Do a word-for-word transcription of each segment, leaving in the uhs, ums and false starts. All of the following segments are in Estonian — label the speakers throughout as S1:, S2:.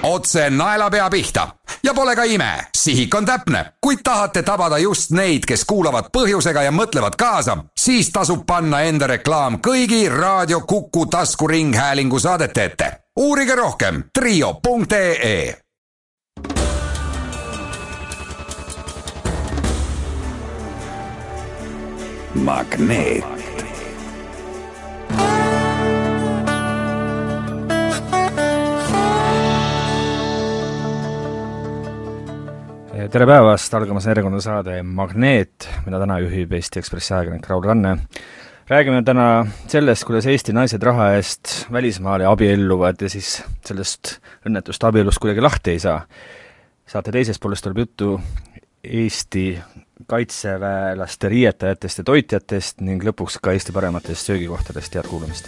S1: otse naelapea pihta. Ja pole ka ime, sihik on täpne. Kui tahate tabada just neid, kes kuulavad põhjusega ja mõtlevad kaasa, siis tasub panna enda reklaam kõigi Raadio Kuku taskuringhäälingu saadete ette. Uurige rohkem trio punkt ee. Magneet.
S2: Tere päevast, algamas järjekordne saade Magneet, mida täna juhib Eesti Ekspressi ajakirjanik Raul Ranne. Räägime täna sellest, kuidas Eesti naised raha eest välismaale abielluvad ja siis sellest õnnetust abielust kuidagi lahti ei saa. Saate teisest poolest tuleb juttu Eesti kaitseväelaste riietajatest ja toitjatest ning lõpuks ka Eesti parematest söögikohtadest. Head kuulamist!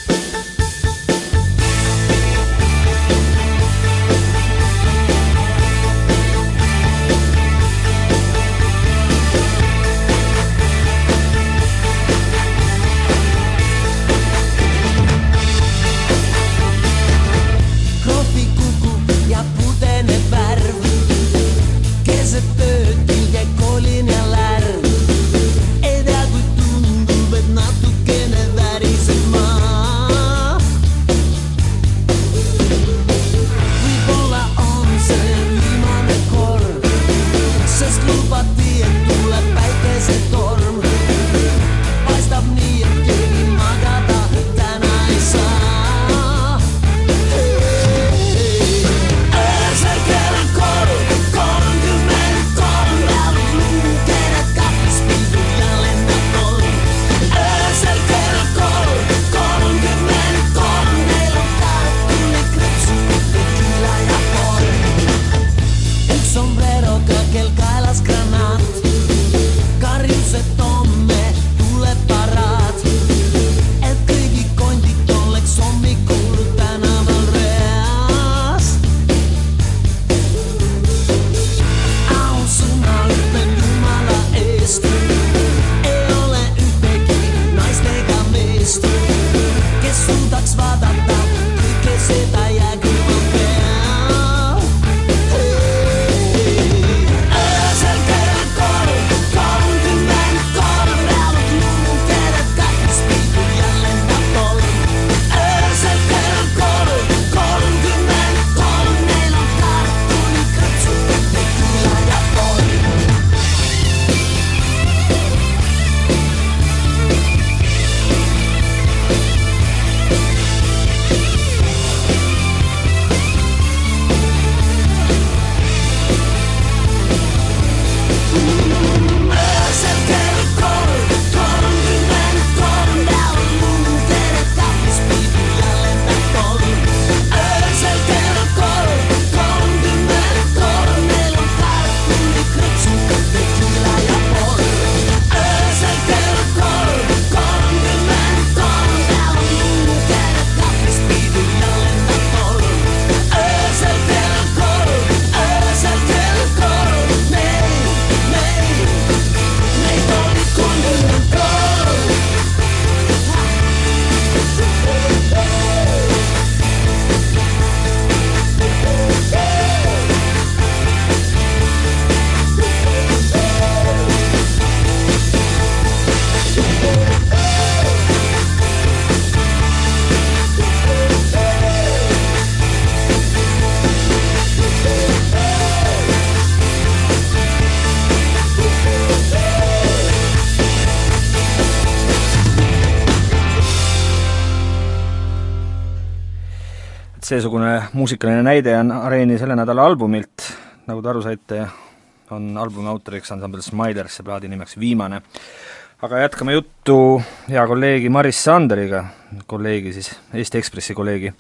S2: Seesugune muusikaline näide on Areeni selle nädala albumilt, nagu te aru saite, on albumi autoriks ansambel Smilers, see plaadi nimeks Viimane. Aga jätkame juttu hea kolleegi Maris Sanderiga, kolleegi siis, Eesti Ekspressi kolleegi,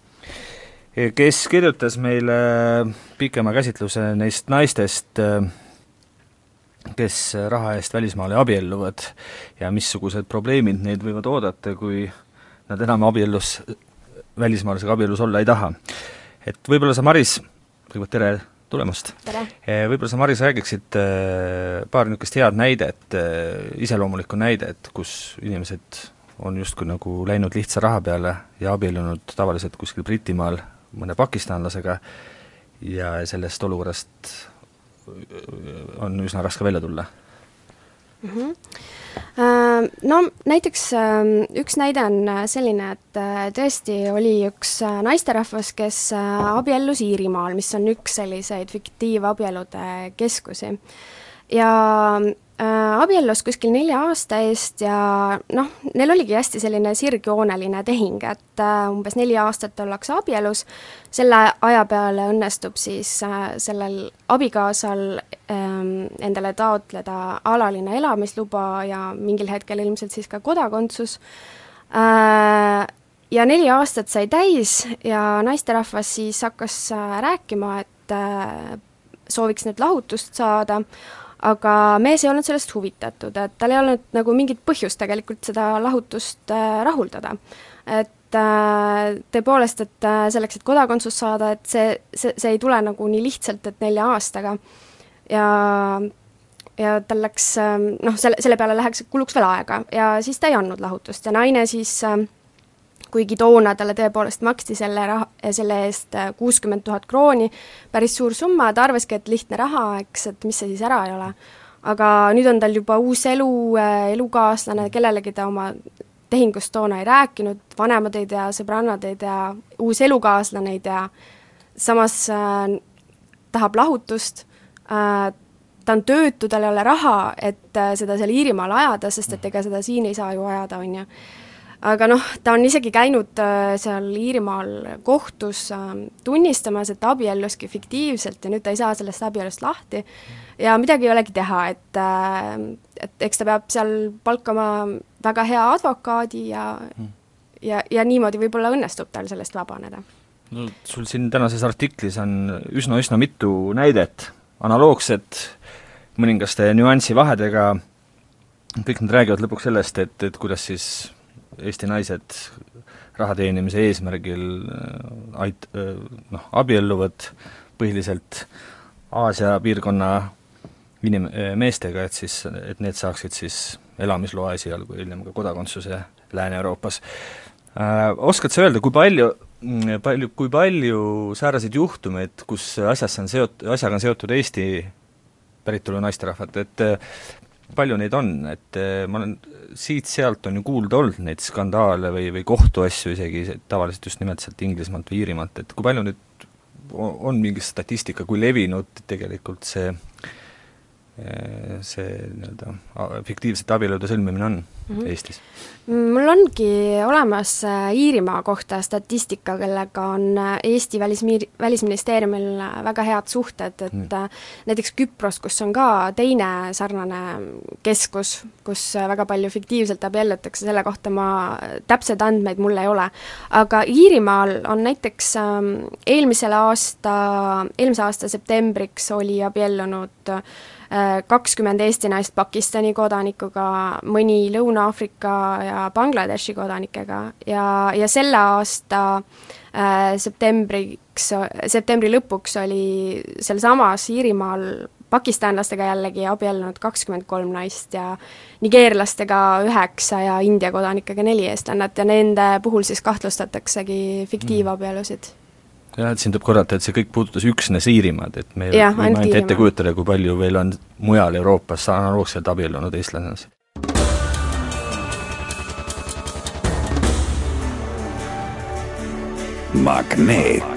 S2: kes kirjutas meile pikema käsitluse neist naistest, kes raha eest välismaale abielluvad ja missugused probleemid neid võivad oodata, kui nad enam abiellus välismaalasega abielus olla ei taha. Et võib-olla sa, Maris, kõigepealt tere tulemast.
S3: Tere.
S2: Võib-olla sa, Maris, räägiksid paar niisugust head näidet, iseloomulikku näidet, kus inimesed on justkui nagu läinud lihtsa raha peale ja abiellunud tavaliselt kuskil Britimaal mõne pakistanlasega ja sellest olukorrast on üsna raske välja tulla?
S3: Mm-hmm. No näiteks üks näide on selline, et tõesti oli üks naisterahvas, kes abiellus Iirimaal, mis on üks selliseid fiktiivabielude keskusi. Ja abiellus kuskil nelja aasta eest ja noh, neil oligi hästi selline sirgjooneline tehing, et umbes neli aastat ollakse abielus, selle aja peale õnnestub siis sellel abikaasal endale taotleda alaline elamisluba ja mingil hetkel ilmselt siis ka kodakondsus. Ja neli aastat sai täis ja naisterahvas siis hakkas rääkima, et sooviks nüüd lahutust saada, aga mees ei olnud sellest huvitatud, et tal ei olnud nagu mingit põhjust tegelikult seda lahutust rahuldada. Et tõepoolest, et selleks, et kodakondsus saada, et see, see, see ei tule nagu nii lihtsalt, et nelja aastaga. Ja, ja tal läks, noh, selle, selle peale läheks, kuluks veel aega ja siis ta ei andnud lahutust ja naine siis, kuigi toona talle tõepoolest maksti selle, raha, selle eest kuuskümmend tuhat krooni, päris suur summa, ta arvaski, et lihtne raha, eks, et mis see siis ära ei ole. Aga nüüd on tal juba uus elu, elukaaslane, kellelegi ta oma tehingust toona ei rääkinud, vanemad ei tea, sõbrannad ei tea, uus elukaaslane ei tea, samas äh, tahab lahutust, äh, ta on töötu, tal ei ole raha, et äh, seda seal Iirimaal ajada, sest et ega seda siin ei saa ju ajada, on ju. Aga noh, ta on isegi käinud äh, seal Iirimaal kohtus äh, tunnistamas, et abielluski fiktiivselt ja nüüd ta ei saa sellest abiellust lahti ja midagi ei olegi teha, et, äh, et eks ta peab seal palkama väga hea advokaadi ja, hmm. ja, ja niimoodi võib-olla õnnestub tal sellest vabaneda.
S2: No, sul siin tänases artiklis on üsna-üsna mitu näidet, analoogset mõningaste nüansi vahedega, kõik nad räägivad lõpuks sellest, et, et kuidas siis Eesti naised raha teenimise eesmärgil ait-, noh, abielluvad põhiliselt Aasia piirkonna inim-, meestega, et siis, et need saaksid siis elamisloa esialgu, hiljem ka kodakondsuse Lääne-Euroopas. Äh, oskad sa öelda, kui palju, palju, kui palju sääraseid juhtumeid, kus asjasse on seot-, asjaga on seotud Eesti päritolu naisterahvad, et palju neid on, et ma olen siit-sealt on ju kuulda olnud neid skandaale või, või kohtuasju isegi, tavaliselt just nimelt sealt Inglismaalt või Iirimaalt, et kui palju nüüd on mingi statistika, kui levinud tegelikult see, see nii-öelda fiktiivsete abielude sõlmimine on mm-hmm. Eestis?
S3: Mul ongi olemas Iirimaa kohta statistika, kellega on Eesti välismiir, välisministeeriumil väga head suhted, et mm. näiteks Küpros, kus on ka teine sarnane keskus, kus väga palju fiktiivselt abiellutakse, selle kohta ma täpsed andmeid mul ei ole. Aga Iirimaal on näiteks eelmisel aasta, eelmise aasta septembriks oli abiellunud kakskümmend Eesti naist Pakistani kodanikuga, mõni Lõuna-Aafrika ja Bangladeshi kodanikega ja, ja selle aasta äh, septembriks, septembri lõpuks oli sel samas Iirimaal pakistanlastega jällegi abiellunud kakskümmend kolm naist ja nigeerlastega üheksa ja India kodanikega neli eestlannat ja nende puhul siis kahtlustataksegi fiktiivabielusid.
S2: jah, et siin tuleb korrata, et see kõik puudutas üksnes Iirimaad, et meil ja, võime ainult ette kujutada, kui palju veel on mujal Euroopas analoogselt abiellunud eestlased.
S1: Magneet.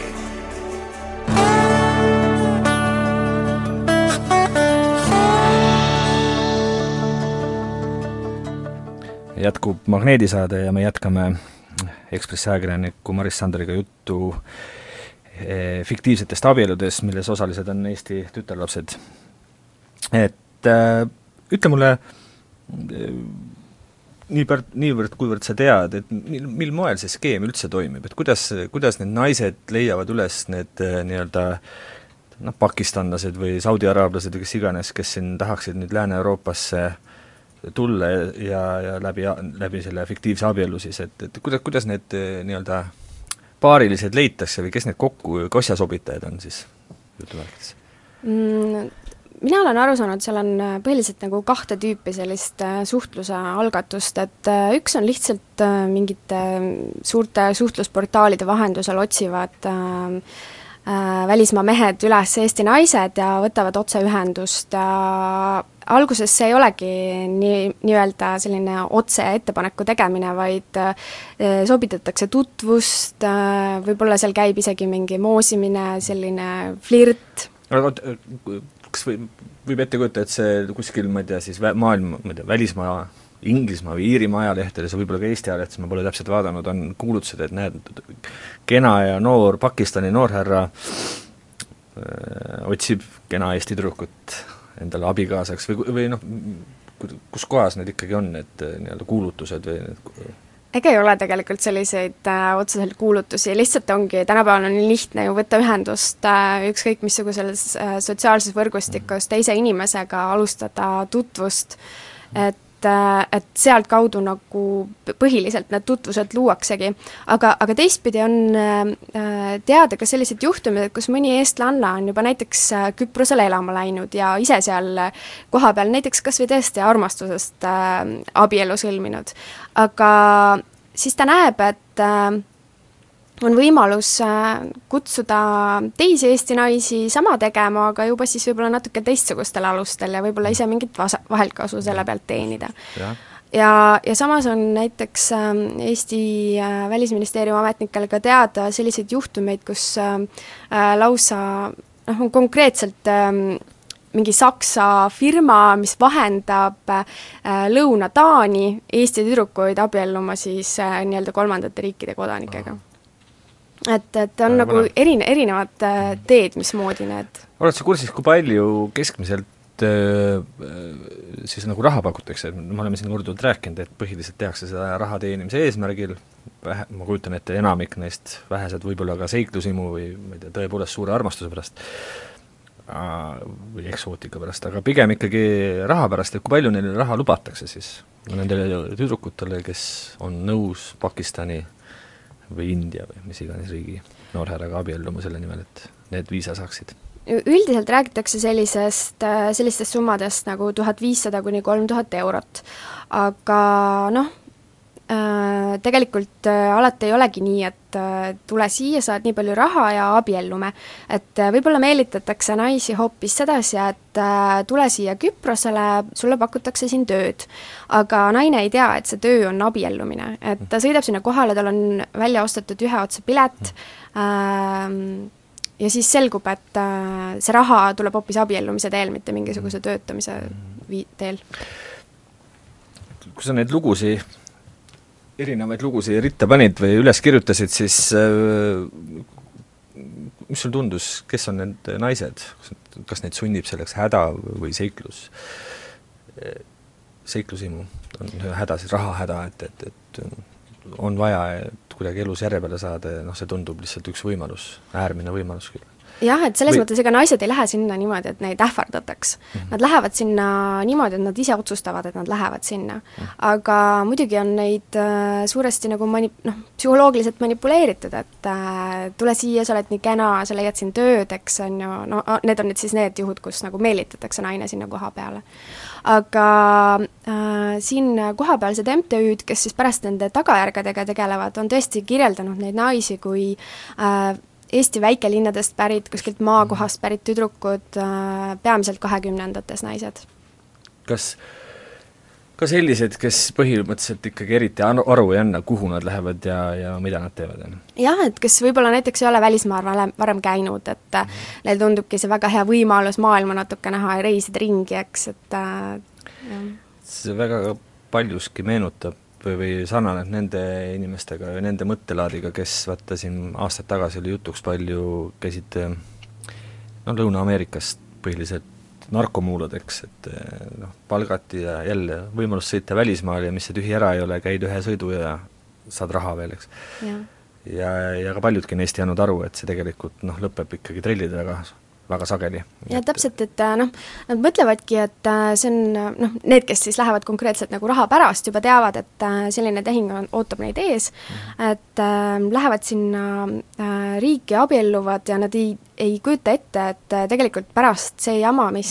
S2: Jätkub Magneedisaade ja me jätkame Ekspressi ajakirjaniku Maris Sanderiga juttu e, fiktiivsetest abieludes, milles osalised on Eesti tütarlapsed. Et äh, ütle mulle äh, niivõrd, niivõrd, kuivõrd sa tead, et mil, mil moel see skeem üldse toimib, et kuidas, kuidas need naised leiavad üles need äh, nii-öelda noh, pakistanlased või saudi-araablased või kes iganes, kes siin tahaksid nüüd Lääne-Euroopasse tulla ja, ja läbi, läbi selle fiktiivse abielu siis, et, et kuidas, kuidas need nii-öelda paarilised leitakse või kes need kokku kosjasobitajad on siis jutuvärkides?
S3: Mm, mina olen aru saanud, seal on põhiliselt nagu kahte tüüpi sellist suhtluse algatust, et üks on lihtsalt mingite suurte suhtlusportaalide vahendusel otsivad äh, välismaa mehed üles Eesti naised ja võtavad otseühendust ja alguses see ei olegi nii, nii-öelda selline otse ettepaneku tegemine, vaid sobitatakse tutvust, võib-olla seal käib isegi mingi moosimine, selline flirt.
S2: Aga kas või, võib ette kujuta, et see kuskil, ma ei tea, siis maailma, ma ei tea, välismaa, Inglismaa või Iirimaa ajalehtedes ja võib-olla ka Eesti ajalehtedes, ma pole täpselt vaadanud, on kuulutused, et näed, kena ja noor Pakistani noorherra öö, otsib kena Eesti tüdrukut endale abikaasaks või, või noh, kus kohas need ikkagi on, need nii-öelda kuulutused või need...
S3: Ega ei ole tegelikult selliseid äh, otseselt kuulutusi, lihtsalt ongi, tänapäeval on nii lihtne ju võtta ühendust äh, ükskõik missuguses äh, sotsiaalses võrgustikus teise inimesega, alustada tutvust, et et sealt kaudu nagu põhiliselt need tutvused luuaksegi. Aga, aga teistpidi on teada ka sellised juhtumid, kus mõni eestlanna on juba näiteks Küprosele elama läinud ja ise seal koha peal näiteks kas või tõesti armastusest abielu sõlminud. Aga siis ta näeb, et on võimalus kutsuda teisi Eesti naisi sama tegema, aga juba siis võib-olla natuke teistsugustel alustel ja võib-olla ise mingit vasa, vaheltkasu selle pealt teenida. Ja, ja, ja samas on näiteks Eesti Välisministeeriumi ametnikel ka teada selliseid juhtumeid, kus lausa noh, on konkreetselt mingi Saksa firma, mis vahendab Lõuna-Taani Eesti tüdrukuid abielluma siis nii-öelda kolmandate riikide kodanikega. Et, et on ja, nagu erine, erinevad teed, mismoodi need.
S2: Oled sa kursis, kui palju keskmiselt äh, siis nagu raha pakutakse? Me oleme siin korduvalt rääkinud, et põhiliselt tehakse seda raha teenimise eesmärgil, vähe, ma kujutan ette enamik neist vähesed võib-olla ka seiklusimu või ma ei tea, tõepoolest suure armastuse pärast äh, või eksootika pärast, aga pigem ikkagi raha pärast, et kui palju neile raha lubatakse siis nendele tüdrukutele, kes on nõus Pakistani või India või mis iganes riigi noorhärraga abielluma selle nimel, et need viisa saaksid?
S3: Üldiselt räägitakse sellisest, sellistest summadest nagu tuhat viissada kuni kolm tuhat eurot. Aga noh, tegelikult alati ei olegi nii, et tule siia, saad nii palju raha ja abiellume. Et võib-olla meelitatakse naisi hoopis sedasi, et tule siia Küprosele, sulle pakutakse siin tööd. Aga naine ei tea, et see töö on abiellumine. Et ta sõidab sinna kohale, tal on välja ostetud ühe otsa pilet ja siis selgub, et see raha tuleb hoopis abiellumise teel, mitte mingisuguse töötamise teel.
S2: Kui sa neid lugusi erinevaid lugusi ritta panid või üles kirjutasid, siis mis sul tundus, kes on need naised? Kas neid sunnib selleks häda või seiklus? Seiklusimu on häda, siis raha häda, et, et, et on vaja, et kuidagi elus järje peale saada ja noh, see tundub lihtsalt üks võimalus, äärmine võimalus küll.
S3: Jah, et selles või... mõttes ega naised ei lähe sinna niimoodi, et neid ähvardataks. Mm-hmm. Nad lähevad sinna niimoodi, et nad ise otsustavad, et nad lähevad sinna. Mm-hmm. Aga muidugi on neid äh, suuresti nagu mani- noh, psühholoogiliselt manipuleeritud, et äh, tule siia, sa oled nii kena, sa leiad siin tööd, eks on ju, no need on nüüd siis need juhud, kus nagu meelitatakse naine sinna koha peale. Aga äh, siin kohapealsed M T Ü'd, kes siis pärast nende tagajärgedega tegelevad, on tõesti kirjeldanud neid naisi kui äh, Eesti väikelinnadest pärit, kuskilt maakohast pärit tüdrukud, peamiselt kahekümnendates naised.
S2: Kas, ka sellised, kes põhimõtteliselt ikkagi eriti aru ei anna, kuhu nad lähevad ja, ja mida nad teevad?
S3: Jah, et kes võib-olla näiteks ei ole välismaal varem käinud, et mm. neil tundubki see väga hea võimalus maailma natuke näha ja reisida ringi, eks, et jah.
S2: See väga paljuski meenutab või, või sarnaneb nende inimestega ja nende mõttelaadiga, kes vaata siin aastad tagasi oli jutuks palju, käisid no, Lõuna-Ameerikast põhiliselt narkomuuladeks, et noh, palgati ja jälle võimalus sõita välismaal ja mis see tühi ära ei ole, käid ühe sõidu ja saad raha veel, eks. Ja, ja, ja ka paljudki neist jäänud aru, et see tegelikult noh, lõpeb ikkagi trellide väga väga sageli.
S3: Ja täpselt, et noh, nad mõtlevadki, et see on, noh, need, kes siis lähevad konkreetselt nagu raha pärast, juba teavad, et selline tehing on, ootab neid ees, mm-hmm. et äh, lähevad sinna äh, riiki, abielluvad ja nad ei, ei kujuta ette, et tegelikult pärast see jama, mis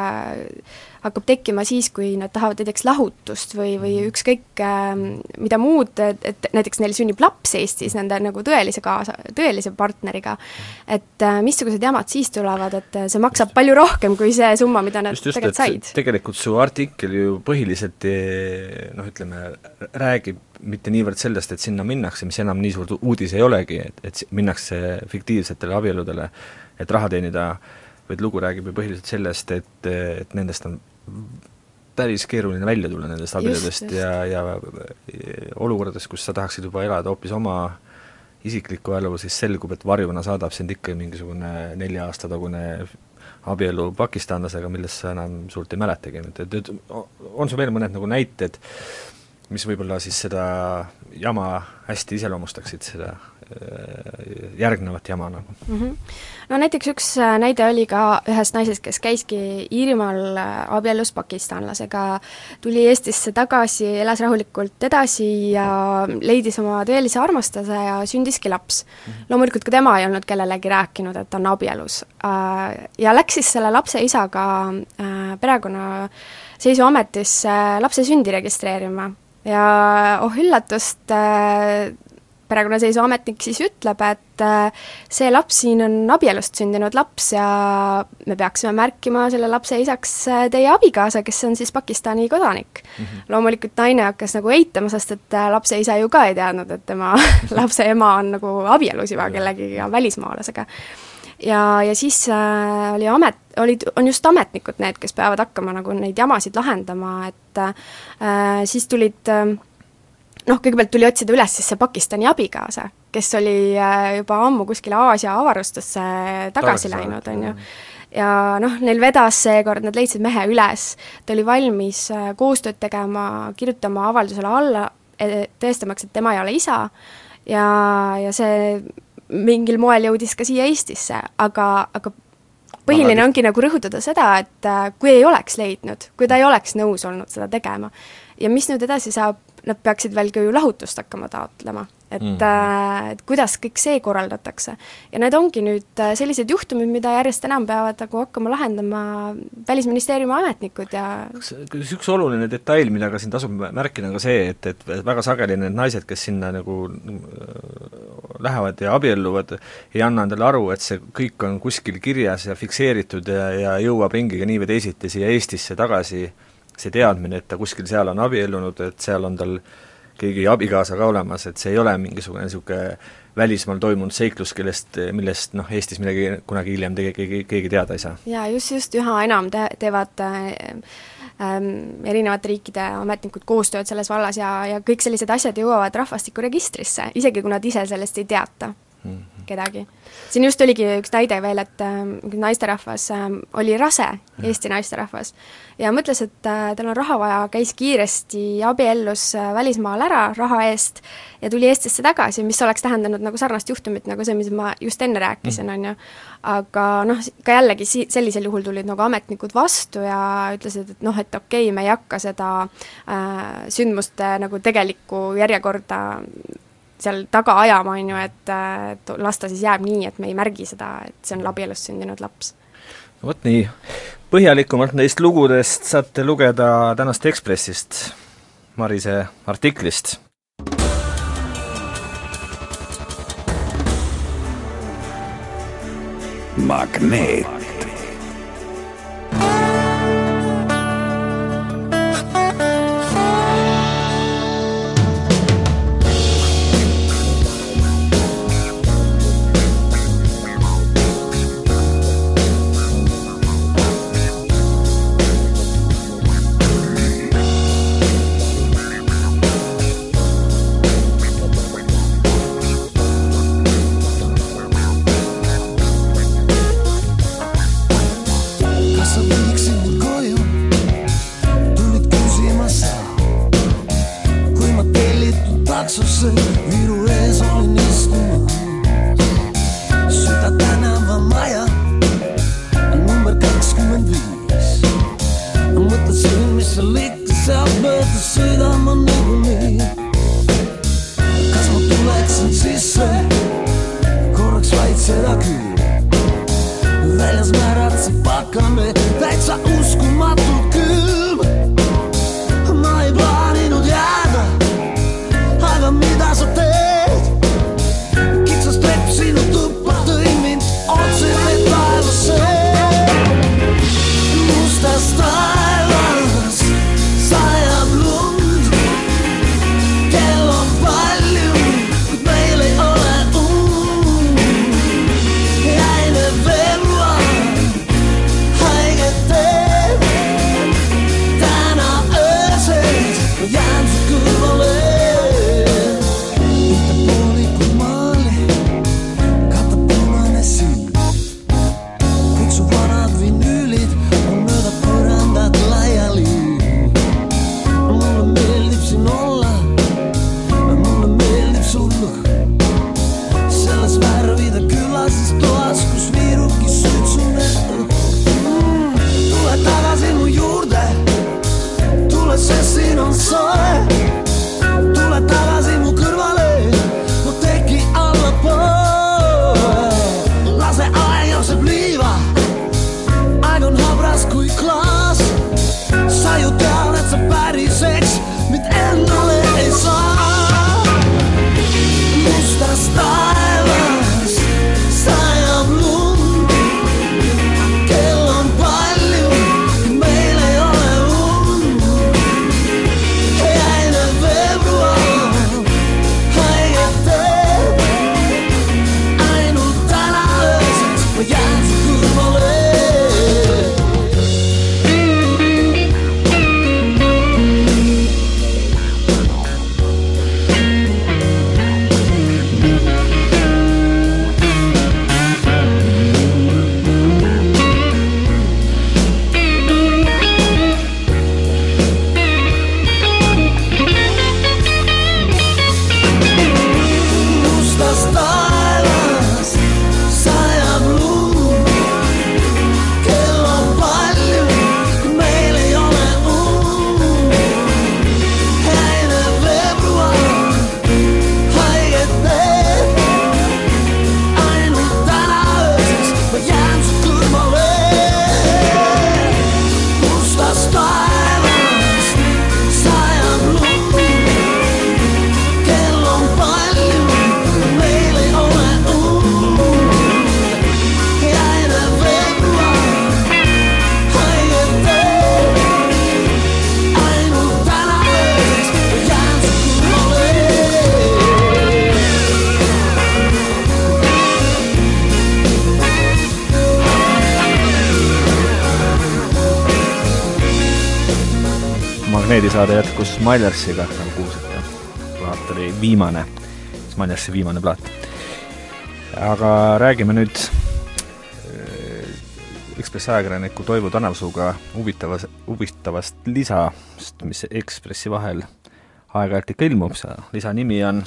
S3: hakkab tekkima siis, kui nad tahavad näiteks lahutust või, või ükskõik mida muud, et, et näiteks neil sünnib laps Eestis nende nagu tõelise kaasa, tõelise partneriga, et missugused jamad siis tulevad, et see maksab palju rohkem kui see summa, mida nad just, just, tegelikult said.
S2: Tegelikult su artikkel ju põhiliselt noh, ütleme, räägib mitte niivõrd sellest, et sinna minnakse, mis enam nii suurt uudis ei olegi, et, et minnakse fiktiivsetele abieludele, et raha teenida, vaid lugu räägib ju põhiliselt sellest, et, et nendest on päris keeruline välja tulla nendest abieludest ja, ja olukordades, kus sa tahaksid juba elada hoopis oma isiklikku elu, siis selgub, et varjuna saadab sind ikka mingisugune nelja aasta tagune abielu pakistanlasega, millest sa enam suurt ei mäletagi. Et, et on sul veel mõned nagu näited, mis võib-olla siis seda jama hästi iseloomustaksid, seda järgnevat jama nagu?
S3: Mm-hmm. No näiteks üks näide oli ka ühest naisest, kes käiski Iirimaal abiellus pakistanlasega, tuli Eestisse tagasi, elas rahulikult edasi ja leidis oma tõelise armastuse ja sündiski laps. Mm-hmm. Loomulikult ka tema ei olnud kellelegi rääkinud, et ta on abiellus. Ja läks siis selle lapse isaga perekonna seisuametisse lapse sündi registreerima ja oh üllatust, perekonnaseisu ametnik siis ütleb, et see laps siin on abielust sündinud laps ja me peaksime märkima selle lapse isaks teie abikaasa, kes on siis Pakistani kodanik. Mm-hmm. Loomulikult naine hakkas nagu eitama, sest et lapse isa ju ka ei teadnud, et tema lapse ema on nagu abielus juba kellegi välismaalasega. Ja, ja siis äh, oli amet, olid, on just ametnikud need, kes peavad hakkama nagu neid jamasid lahendama, et äh, siis tulid äh, noh, kõigepealt tuli otsida üles siis see Pakistani abikaasa, kes oli juba ammu kuskile Aasia avarustusse tagasi läinud, on ju. Ja noh, neil vedas seekord, nad leidsid mehe üles, ta oli valmis koostööd tegema, kirjutama avaldusele alla, tõestamaks, et tema ei ole isa, ja, ja see mingil moel jõudis ka siia Eestisse, aga, aga põhiline ongi nagu rõhutada seda, et kui ei oleks leidnud, kui ta ei oleks nõus olnud seda tegema, ja mis nüüd edasi saab, nad peaksid veel ka ju lahutust hakkama taotlema, et, mm. äh, et kuidas kõik see korraldatakse. Ja need ongi nüüd sellised juhtumid, mida järjest enam peavad nagu hakkama lahendama Välisministeeriumi ametnikud ja
S2: üks, üks oluline detail, mida ka siin tasub märkida, on ka see, et, et väga sageli need naised, kes sinna nagu lähevad ja abielluvad, ei anna endale aru, et see kõik on kuskil kirjas ja fikseeritud ja, ja jõuab ringiga nii või teisiti siia Eestisse tagasi see teadmine, et ta kuskil seal on abiellunud, et seal on tal keegi abikaasa ka olemas, et see ei ole mingisugune niisugune välismaal toimunud seiklus, kellest, millest noh, Eestis midagi kunagi hiljem tege, keegi, keegi teada ei saa.
S3: Jaa, just, just üha enam te, teevad äh, ähm, erinevate riikide ametnikud koostööd selles vallas ja, ja kõik sellised asjad jõuavad rahvastikuregistrisse, isegi kui nad ise sellest ei teata mm-hmm. kedagi. Siin just oligi üks näide veel, et äh, naisterahvas äh, oli rase, Eesti naisterahvas, ja mõtles, et äh, tal on raha vaja, käis kiiresti abiellus äh, välismaal ära raha eest ja tuli Eestisse tagasi, mis oleks tähendanud nagu sarnast juhtumit, nagu see, mis ma just enne rääkisin, on ju. Aga noh, ka jällegi si- sellisel juhul tulid nagu ametnikud vastu ja ütlesid, et noh, et okei, me ei hakka seda äh, sündmuste nagu tegelikku järjekorda seal taga ajama, on ju, et, et lasta siis jääb nii, et me ei märgi seda, et see on abielust sündinud laps.
S2: No vot nii, põhjalikumalt neist lugudest saate lugeda tänast Ekspressist, Marise artiklist.
S1: Magneet.
S2: Magneedisaade jätkus Smilersiga, nagu kuulsite. Plaat oli viimane, Smilersi viimane plaat. Aga räägime nüüd Ekspressi ajakirjaniku Toivo Tanavsuuga huvitavast, huvitavast lisast, mis Ekspressi vahel aeg-ajalt ikka ilmub. See lisa nimi on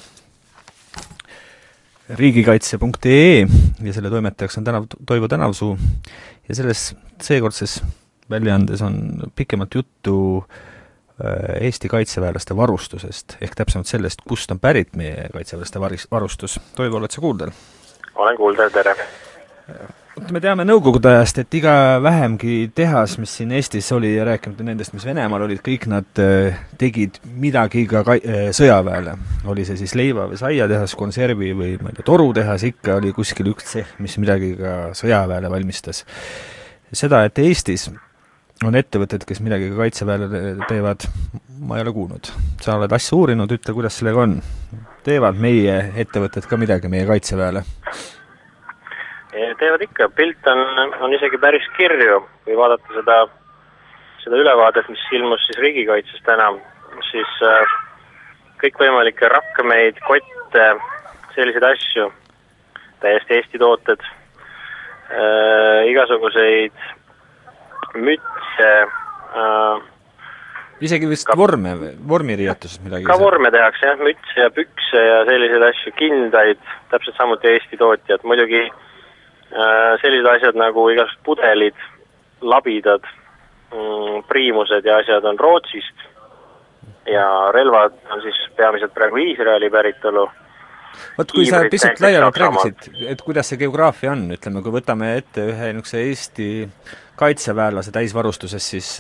S2: riigikaitse punkt ee ja selle toimetajaks on tänav, Toivo Tanavsuu ja selles seekordses väljaandes on pikemalt juttu Eesti kaitseväelaste varustusest, ehk täpsemalt sellest, kust on pärit meie kaitseväelaste varustus. Toivo, oled sa kuuldel?
S4: Olen kuuldel, tere!
S2: Me teame nõukogude ajast, et iga vähemgi tehas, mis siin Eestis oli ja rääkimata nendest, mis Venemaal olid, kõik nad tegid midagi ka sõjaväele. Oli see siis leiva või saia tehas, konservi või ma ei tea, toru tehas, ikka oli kuskil üks tseh, mis midagi ka sõjaväele valmistas. Seda, et Eestis on ettevõtted, kes midagi ka kaitseväele teevad, ma ei ole kuulnud. Sa oled asja uurinud, ütle, kuidas sellega on. Teevad meie ettevõtted ka midagi meie kaitseväele?
S4: Teevad ikka, pilt on, on isegi päris kirju, kui vaadata seda, seda ülevaadet, mis ilmus siis riigikaitses täna, siis äh, kõikvõimalikke rakmeid, kotte, selliseid asju, täiesti Eesti tooted, äh, igasuguseid mütse, äh,
S2: isegi vist ka, vorme, vormiriietuses midagi.
S4: Ka vorme tehakse, jah, mütse ja pükse ja selliseid asju, kindaid, täpselt samuti Eesti tootjad, muidugi sellised asjad nagu igasugused pudelid, labidad, priimused ja asjad on Rootsist ja relvad on siis peamiselt praegu Iisraeli päritolu.
S2: Võt, kui sa pisut laiemalt räägisid, et kuidas see geograafia on, ütleme, kui võtame ette ühe niisuguse Eesti kaitseväelase täisvarustuses, siis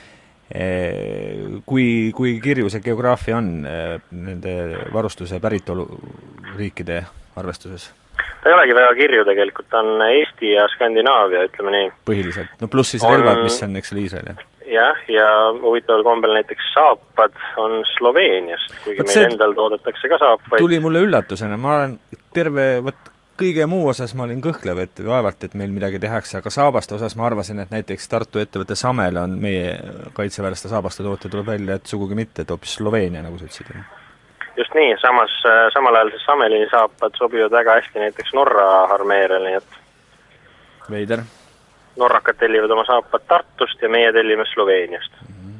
S2: kui, kui kirju see geograafia on nende varustuse päritolu riikide arvestuses?
S4: Ta ei olegi väga kirju tegelikult, ta on Eesti ja Skandinaavia, ütleme nii.
S2: Põhiliselt, no pluss siis on, relvad, mis on, eks ole, Iisrael.
S4: Jah, ja huvitaval kombel näiteks saapad on Sloveeniast, kuigi meil endal toodetakse ka saapaid.
S2: Tuli mulle üllatusena, ma olen terve, võt, kõige muu osas ma olin kõhklev, et vaevalt, et meil midagi tehakse, aga saabaste osas ma arvasin, et näiteks Tartu ettevõtte Samele on meie kaitseväelaste saabaste toote, tuleb välja, et sugugi mitte, et hoopis Sloveenia, nagu sa ütlesid.
S4: Just nii, samas, samal ajal siis Samelini saapad sobivad väga hästi näiteks Norra armeerele, nii et
S2: veider.
S4: Norrakad tellivad oma saapad Tartust ja meie tellime Sloveeniast.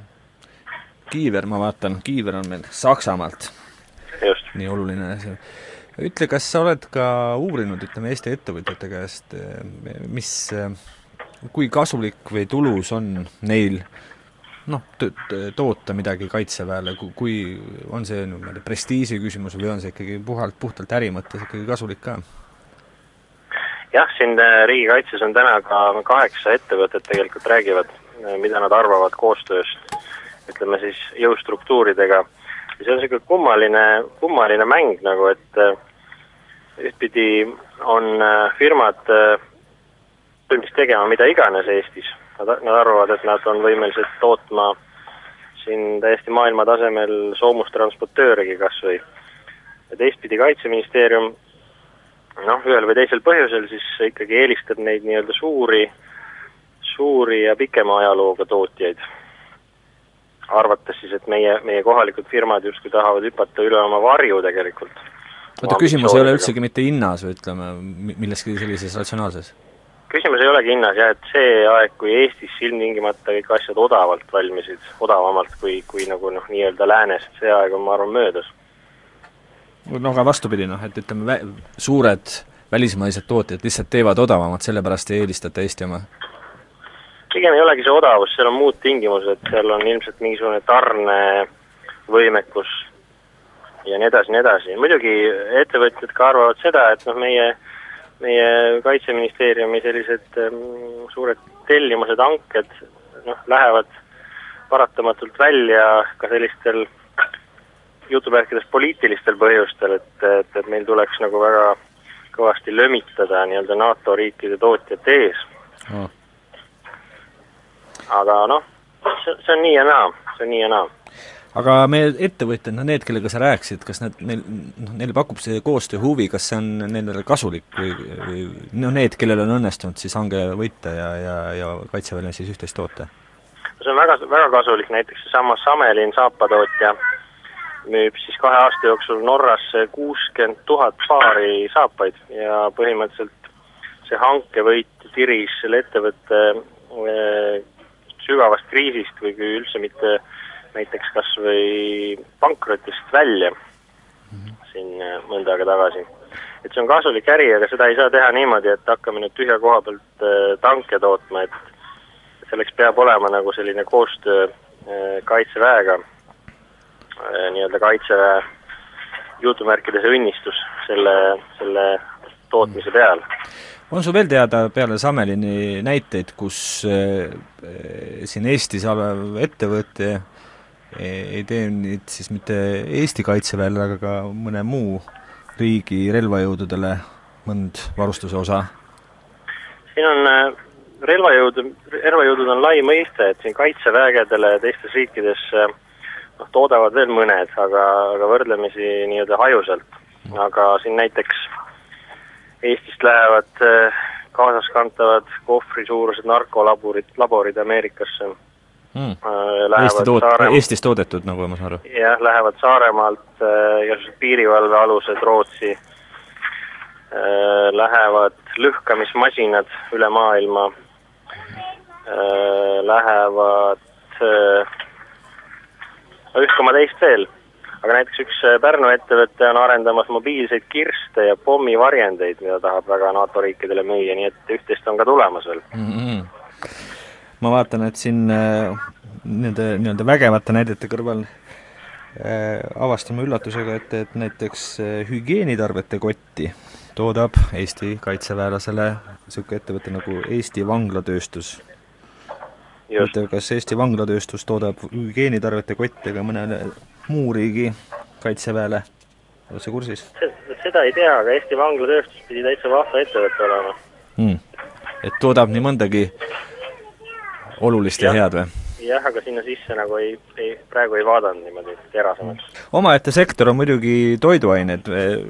S2: Kiiver, ma vaatan, Kiiver on meil Saksamaalt.
S4: Just.
S2: Nii oluline asi. Ütle, kas sa oled ka uurinud, ütleme, Eesti ettevõtjate käest, mis, kui kasulik või tulus on neil noh, toota midagi kaitseväele, kui on see no, prestiisi küsimus või on see ikkagi puhalt, puhtalt äri mõttes ikkagi kasulik ka?
S4: Jah, siin riigikaitses on täna ka kaheksa ettevõtet tegelikult räägivad, mida nad arvavad koostööst, ütleme siis jõustruktuuridega. Ja see on selline kummaline, kummaline mäng, nagu et ühtpidi on firmad valmis tegema mida iganes Eestis. Nad, nad arvavad, et nad on võimelised tootma siin täiesti maailma tasemel soomustransportöörigi kas või. Ja teistpidi Kaitseministeerium, noh, ühel või teisel põhjusel siis ikkagi eelistab neid nii-öelda suuri, suuri ja pikema ajalooga tootjaid. Arvates siis, et meie, meie kohalikud firmad justkui tahavad hüpata üle oma varju tegelikult.
S2: Oota, küsimus ei ole üldsegi mitte hinnas või ütleme, milleski sellises ratsionaalses?
S4: Küsimus ei olegi hinnas, jah, et see aeg, kui Eestis ilmtingimata kõik asjad odavalt valmisid, odavamalt kui, kui nagu noh, nii-öelda läänest, see aeg on, ma arvan, möödas.
S2: No aga vastupidi, noh, et ütleme, vä- suured välismaised tootjad lihtsalt teevad odavamalt, sellepärast ei eelistate Eesti oma?
S4: Pigem ei olegi see odavus, seal on muud tingimused, seal on ilmselt mingisugune tarnevõimekus ja nii edasi, nii edasi. Muidugi ettevõtjad ka arvavad seda, et noh, meie meie Kaitseministeeriumi sellised um, suured tellimused, hanked noh, lähevad paratamatult välja ka sellistel jutupärkides poliitilistel põhjustel, et, et, et meil tuleks nagu väga kõvasti lömitada nii-öelda NATO riikide tootjate ees. Oh. Aga noh, see, see on nii ja naa, see on nii ja naa.
S2: Aga meie ettevõtjad, no need, kellega sa rääkisid, kas need, neil, no, neil pakub see koostöö huvi, kas see on nendele kasulik või, või no need, kellel on õnnestunud siis hange võita ja, ja, ja kaitseväline siis üht-teist toota?
S4: see on väga, väga kasulik, näiteks seesama Samelin saapatootja müüb siis kahe aasta jooksul Norrasse kuuskümmend tuhat paari saapaid ja põhimõtteliselt see hankevõit tiris selle ettevõtte e, sügavast kriisist või kui üldse mitte näiteks kas või pankrotist välja siin mõnda aega tagasi. Et see on kasulik äri, aga seda ei saa teha niimoodi, et hakkame nüüd tühja koha pealt tanke tootma, et selleks peab olema nagu selline koostöö Kaitseväega, nii-öelda Kaitseväe jutumärkides õnnistus selle, selle tootmise peal.
S2: On sul veel teada peale Samelini näiteid, kus äh, siin Eestis olev ettevõte ei tee nüüd siis mitte Eesti Kaitseväele, aga ka mõne muu riigi relvajõududele mõnd varustuse osa?
S4: Siin on relvajõud, relvajõudud on lai mõiste, et siin Kaitsevägedele teistes riikides noh, toodavad veel mõned, aga, aga võrdlemisi nii-öelda hajusalt. Aga siin näiteks Eestist lähevad kaasaskantavad kohvrisuurused narkolaborid laborid Ameerikasse.
S2: Mm. Eesti toot, Saarem... Eestis toodetud, nagu ma saan aru.
S4: Jah, lähevad Saaremaalt äh, piirivalve alused Rootsi, äh, lähevad lõhkamismasinad üle maailma, äh, lähevad äh, üks koma teist veel. Aga näiteks üks Pärnu ettevõte on arendamas mobiilseid kirste ja pommivarjendeid, mida tahab väga NATO riikidele müüa, nii et üht-teist on ka tulemas veel.
S2: Mm-hmm. Ma vaatan, et siin äh, nende nii-öelda vägevate näidete kõrval äh, avastame üllatusega, et, et näiteks äh, hügieenitarvete kotti toodab Eesti kaitseväelasele niisugune ettevõte nagu Eesti Vanglatööstus. Mõte, kas Eesti Vanglatööstus toodab hügieenitarvete kotti ka mõnele muu riigi kaitseväele? Oled sa kursis?
S4: Seda ei tea, aga Eesti Vanglatööstus pidi täitsa vahva ettevõte olema.
S2: Mm. Et toodab nii mõndagi olulist ja, ja head või?
S4: Jah, aga sinna sisse nagu ei, ei, praegu ei vaadanud niimoodi terasemaks.
S2: Omaette sektor on muidugi toiduained.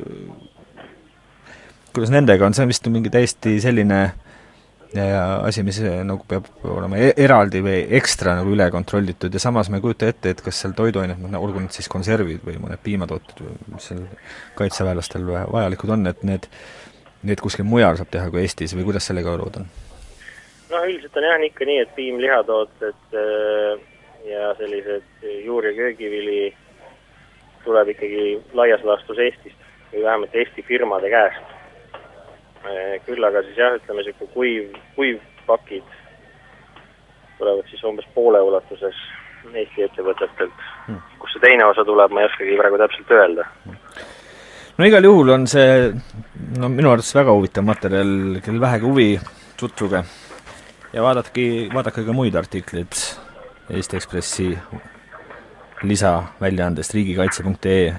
S2: Kuidas nendega on? See on vist mingi täiesti selline asi, mis nagu peab olema eraldi või ekstra nagu üle kontrollitud ja samas me ei kujuta ette, et kas seal toiduained, olgu need siis konservid või mõned piimatooted, mis seal kaitseväelastel vajalikud on, et need, need kuskil mujal saab teha kui Eestis või kuidas sellega lood on?
S4: No üldiselt on jah ikka nii, et piim, lihatooted ja sellised juur- ja köögivili tuleb ikkagi laias laastus Eestist või vähemalt Eesti firmade käest. Küll aga siis jah, ütleme selline kuiv, kuivpakid tulevad siis umbes poole ulatuses Eesti ettevõtetelt. Hmm. Kus see teine osa tuleb, ma ei oskagi praegu täpselt öelda.
S2: No igal juhul on see no, minu arvates väga huvitav materjal, kel vähegi huvi, tutvuge. Ja vaadake, vaadake ka muid artikleid Eesti Ekspressi lisa väljaandest riigikaitse punkt ee.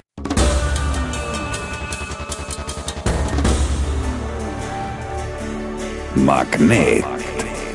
S1: Magneet.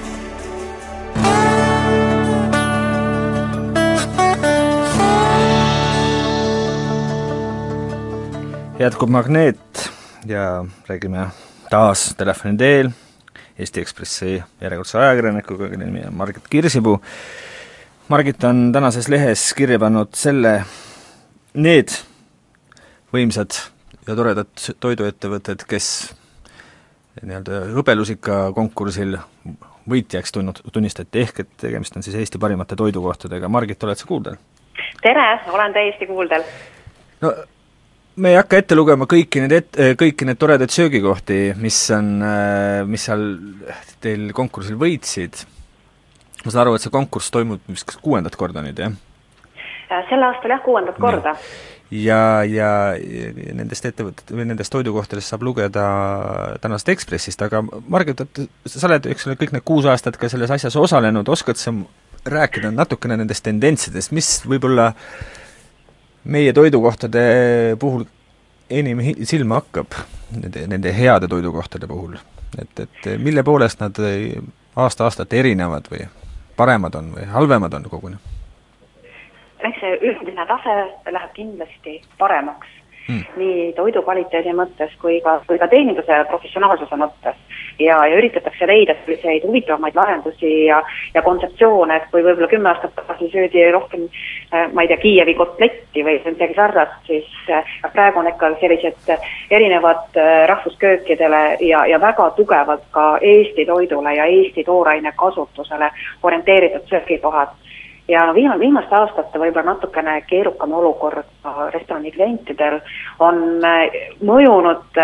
S2: Jätkub Magneet ja räägime taas telefoni teel Eesti Ekspressi järjekordse ajakirjanikuga, kelle nimi on Margit Kirsipuu. Margit on tänases lehes kirja pannud selle, need võimsad ja toredad toiduettevõtted, kes nii-öelda hõbelusika konkursil võitjaks tunnistati, ehk et tegemist on siis Eesti parimate toidukohtadega. Margit, oled sa kuuldel?
S5: Tere, olen täiesti kuuldel.
S2: No me ei hakka ette lugema kõiki need, et, kõiki need toredad söögikohti, mis on, mis seal teil konkursil võitsid. Ma saan aru, et see konkurss toimub vist kuuendat korda nüüd, jah?
S5: Sel aastal jah, kuuendat korda.
S2: Ja, ja, ja nendest ettevõtet või nendest toidukohtadest saab lugeda tänast Ekspressist, aga Margit, sa oled üks kõik need kuus aastat ka selles asjas osalenud, oskad sa rääkida natukene nendest tendentsidest, mis võib-olla meie toidukohtade puhul enim silma hakkab, nende, nende heade toidukohtade puhul, et, et mille poolest nad aasta-aastat erinevad või paremad on või halvemad on koguni?
S5: Eks see üldine tase läheb kindlasti paremaks mm. nii toidu kvaliteedi mõttes kui ka, kui ka teeninduse professionaalsuse mõttes. Ja, ja üritatakse leida selliseid huvitavamaid lahendusi ja, ja kontseptsioone, et kui võib-olla kümme aastat tagasi söödi rohkem, ma ei tea, Kiievi kotletti või midagi sarnast, siis praegu on ikka sellised erinevad rahvusköökidele ja, ja väga tugevalt ka Eesti toidule ja Eesti tooraine kasutusele orienteeritud söögikohad. Ja no viima, viimaste aastate võib-olla natukene keerukam olukord restorani klientidel on mõjunud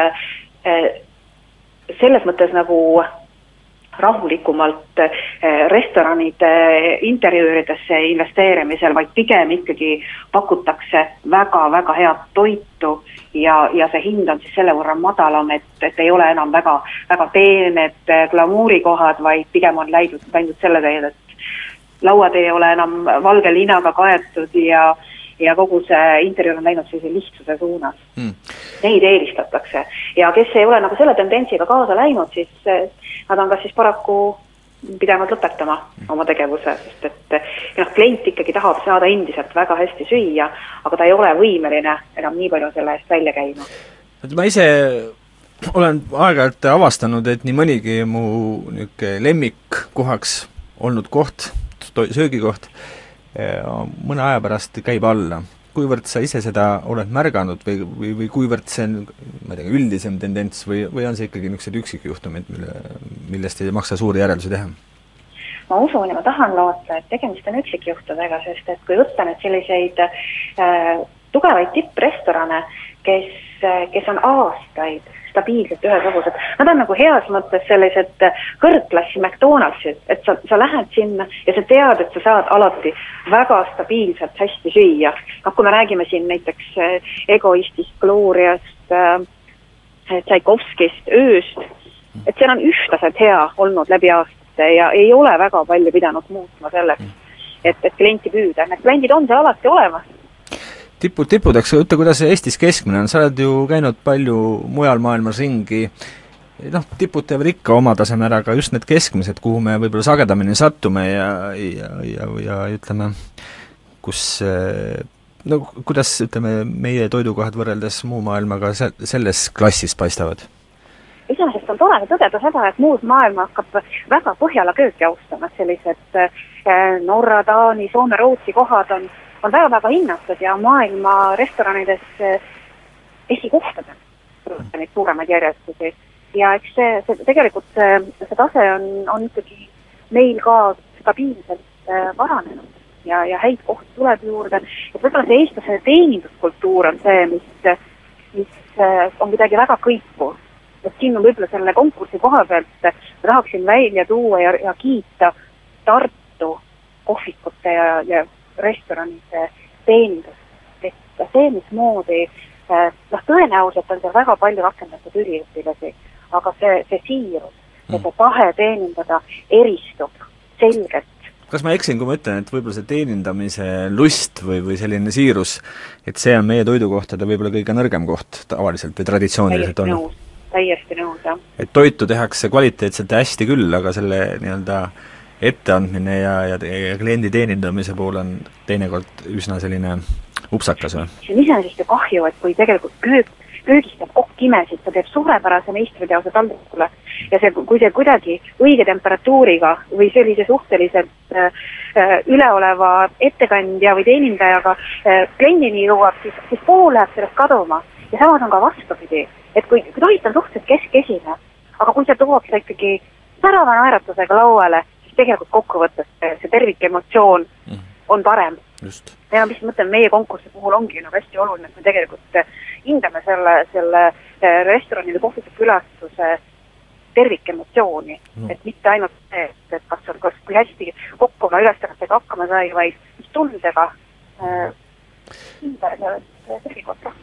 S5: selles mõttes nagu rahulikumalt restoranide interjööridesse investeerimisel, vaid pigem ikkagi pakutakse väga-väga head toitu ja, ja see hind on siis selle võrra madalam, et, et ei ole enam väga, väga peened glamuurikohad, vaid pigem on läidud, läinud selle teed, et lauad ei ole enam valge linaga kaetud ja ja kogu see interjöör on läinud sellise lihtsuse suunas. Mm. Neid eelistatakse. Ja kes ei ole nagu selle tendentsiga kaasa läinud, siis nad on kas siis paraku pidanud lõpetama oma tegevuse, sest et noh, klient ikkagi tahab saada endiselt väga hästi süüa, aga ta ei ole võimeline enam nii palju selle eest välja käima.
S2: Ma ise olen aeg-ajalt avastanud, et nii mõnigi mu lemmikkohaks olnud koht, söögikoht, mõne aja pärast käib alla. Kuivõrd sa ise seda oled märganud või, või, või kuivõrd see on, ma ei tea, üldisem tendents või, või on see ikkagi niisugused üksikjuhtumid, mille, millest ei maksa suuri järeldusi teha?
S5: Ma usun ja ma tahan loota, et tegemist on üksikjuhtudega, sest et kui võtta nüüd selliseid äh, tugevaid tipprestorane, kes, kes on aastaid stabiilselt ühesugused. Nad on nagu heas mõttes sellised kõrgklassi McDonaldsid, et sa, sa lähed sinna ja sa tead, et sa saad alati väga stabiilselt hästi süüa. No, kui me räägime siin näiteks Egoistist, Gloriast, Tšaikovskist, Ööst, et see on ühtlaselt hea olnud läbi aastate ja ei ole väga palju pidanud muutma selleks, et, et klienti püüda. Need kliendid on seal alati olemas.
S2: Tipud tippudeks, ütle, kuidas Eestis keskmine on, sa oled ju käinud palju mujal maailmas ringi, noh, tipud teevad ikka oma taseme ära, aga just need keskmised, kuhu me võib-olla sagedamini sattume ja, ja, ja, ja ütleme, kus, no kuidas, ütleme, meie toidukohad võrreldes muu maailmaga selles klassis paistavad?
S5: Iseenesest on tore tõdeda seda, et muud maailma hakkab väga Põhjala kööki austama, sellised Norra, Taani, Soome, Rootsi kohad on on väga-väga hinnatud ja maailma restoranides esikohtadel neid suuremaid järjestusi. Ja eks see, see tegelikult see, see tase on, on ikkagi meil ka stabiilselt paranenud ja, ja häid kohti tuleb juurde. Et võib-olla see eestlase teeninduskultuur on see, mis, mis on midagi väga kõiku. Et siin on võib-olla selle konkursi koha pealt ma tahaksin välja tuua ja, ja kiita Tartu kohvikute ja, ja restoranide teenindus, et see, mismoodi, noh, tõenäoliselt on seal väga palju rakendatud üliõpilasi, aga see, see siirus, mm. et see tahe teenindada eristub selgelt.
S2: Kas ma eksin, kui ma ütlen, et võib-olla see teenindamise lust või, või selline siirus, et see on meie toidukohtade võib-olla kõige nõrgem koht tavaliselt või traditsiooniliselt
S5: on? Nõus, täiesti nõus, jah.
S2: Et toitu tehakse kvaliteetselt hästi küll, aga selle nii-öelda etteandmine ja, ja, ja kliendi teenindamise pool on teinekord üsna selline upsakas või?
S5: See on iseenesest ju kahju, et kui tegelikult köök, köögistab kokk imesid, ta teeb suurepärase meistriteose taldrikule ja see, kui see kuidagi õige temperatuuriga või sellise suhteliselt äh, üleoleva ettekandja või teenindajaga äh, kliendini jõuab, siis, siis pool läheb sellest kaduma ja samas on ka vastupidi, et kui, kui tohit on suhteliselt keskesine, aga kui see tuuakse ikkagi särava naeratusega lauale, tegelikult kokkuvõttes see tervikemotsioon mm. on parem.
S2: Just.
S5: Ja mis mõtlen, meie konkursi puhul ongi nagu hästi oluline, et me tegelikult hindame selle, selle restoranide kohviku külastuse tervikemotsiooni, no. Et mitte ainult see, et, et kas, on, kas kui hästi kokku oma ülestannetega hakkama sai, vaid mis tundega äh, hindar tervikot.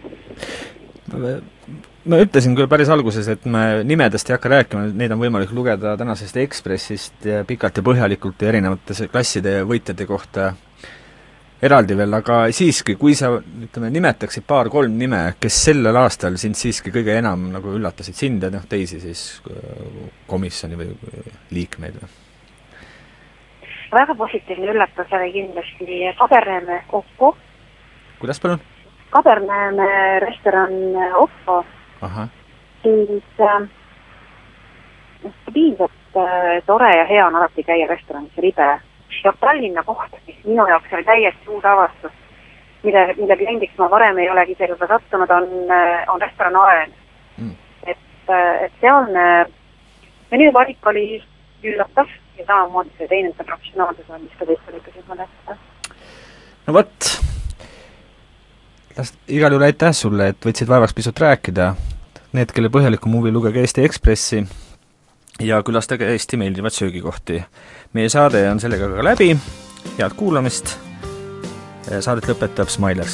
S2: Ma ütlesin küll päris alguses, et me nimedest ei hakka rääkima, neid on võimalik lugeda tänasest Ekspressist ja pikalt ja põhjalikult ja erinevate klasside võitjate kohta eraldi veel, aga siiski, kui sa, ütleme, nimetaksid paar-kolm nime, kes sellel aastal sind siiski kõige enam nagu üllatasid sind ja noh, teisi siis komisjoni või liikmeid või?
S5: Väga positiivne üllatus oli kindlasti Faberneeme kokku.
S2: Kuidas palun?
S5: Kaberneeme restoran Oppo, siis äh, stabiilselt äh, tore ja hea on alati käia restoranis Ribe. Ja Tallinna koht, mis minu jaoks oli täiesti uus avastus, mille, mille kliendiks ma varem ei olegi sellega sattunud, on, on restoran Aen. Mm. Et, et sealne menüüvalik oli üllatav ja samamoodi see teenuse professionaalsus on, mis ka teist oli ikka silma tähtsada.
S2: No võt, igal juhul aitäh sulle, et võtsid vaevaks pisut rääkida. Need, kelle põhjalikum huvi, lugege Eesti Ekspressi ja külastage Eesti meeldivad söögikohti. Meie saade on sellega ka läbi, head kuulamist, saadet lõpetab Smilers.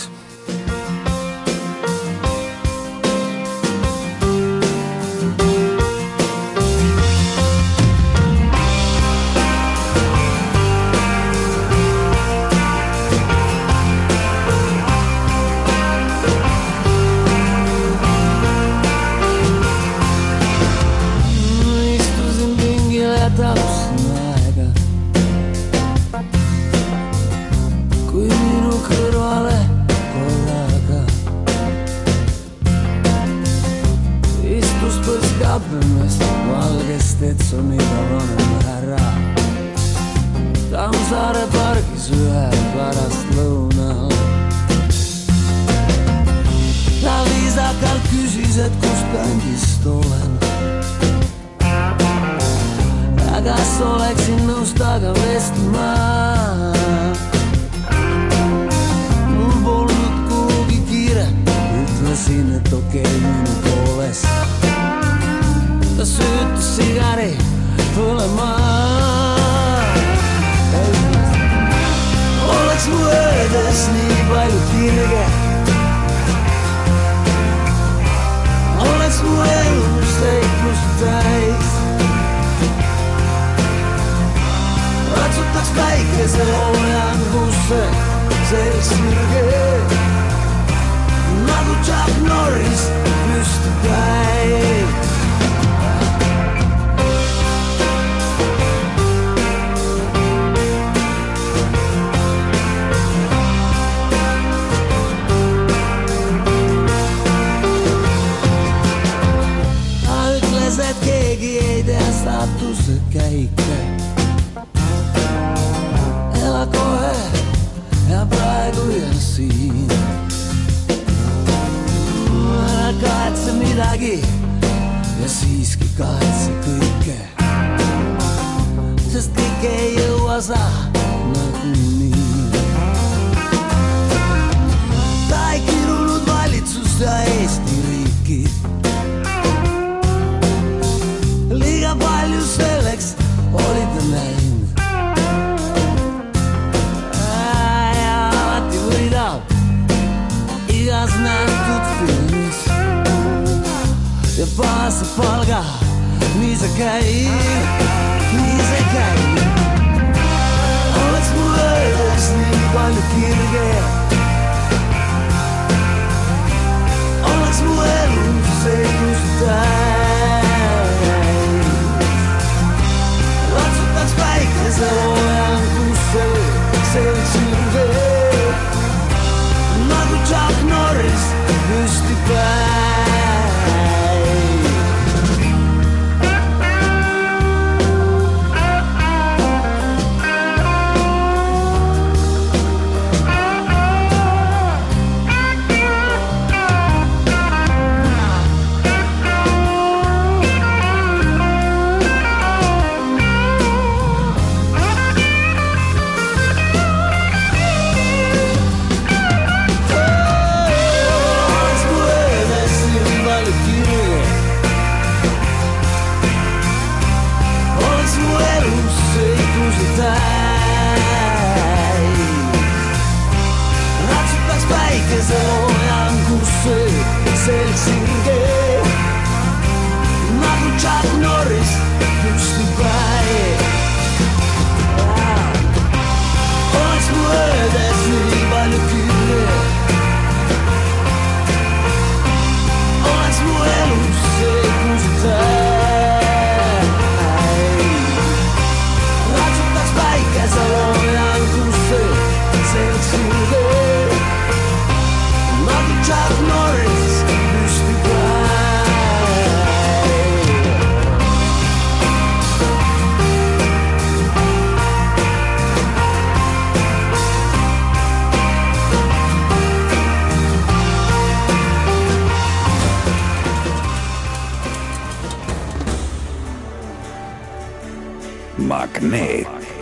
S6: Magneet